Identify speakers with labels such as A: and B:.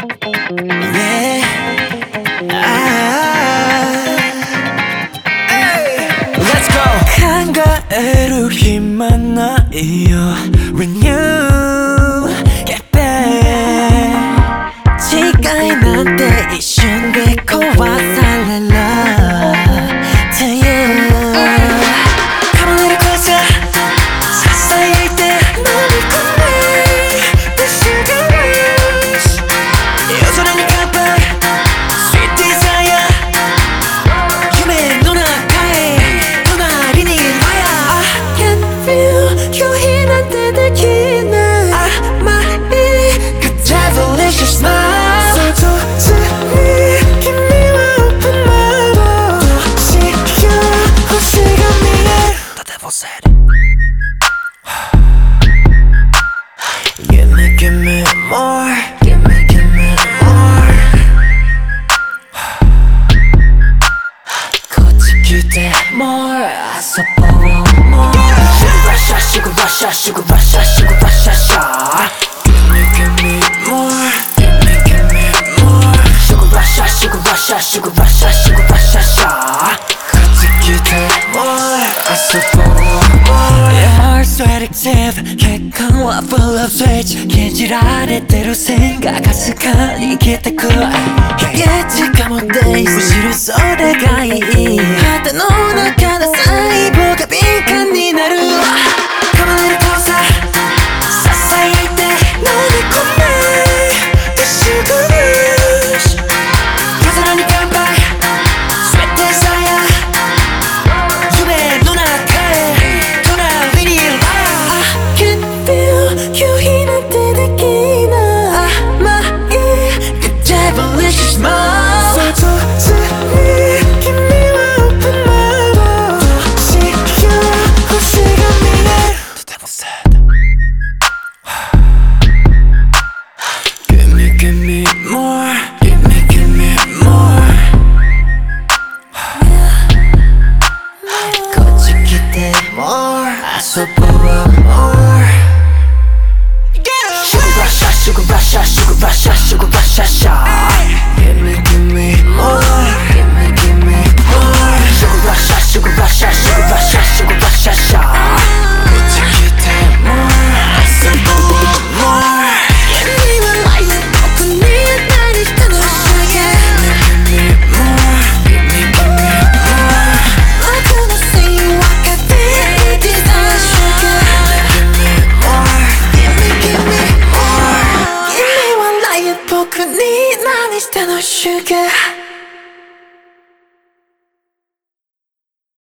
A: Yeah. Let's go. 考える暇ないよ When you get back 違いなんて一瞬で壊される To you Come a little closer 囁いて飲み込め The sugar rush 夜空に乾杯 Sweet desire 夢の中へ隣に Fire I can feel 拒否なんてできない甘い Good devilish smile 想像図に君は open mind 星が星が見える The devil said Give me more Give me more こっち来て more 遊ぼう more Sugar rush, sugar rush, sugar rush, sugar rush Give me more Give me more Sugar rush, sugar rush, sugar rush, sugar rush こっち来て more 遊ぼう more Your heart's so addictive 血管は full of switch 禁じられてる線がかすかに消えてく悲劇かも days むしろそれがいい肌の中で細胞が敏感になる Come a little closer 囁いて飲み込め The sugar rush 夜空に乾杯 Sweet desire 夢の中へ隣にいる I can feel 拒否なんてできない甘い The devilish smile 想像図に君は open mind 星が星が見える The devil said Give me more Give me more こっち来て more 遊ぼう more Sugar rush, sugar rush, sugar rush, sugar rush Give me more Give me more Sugar rush, sugar rush, sugar rush, sugar rush こっち来て more 遊ぼう more君はライオン僕に何したの Give me more Give me more 僕のせい分かって Desire sugar Give me more Give me more 君はライオン僕に何したの Sugar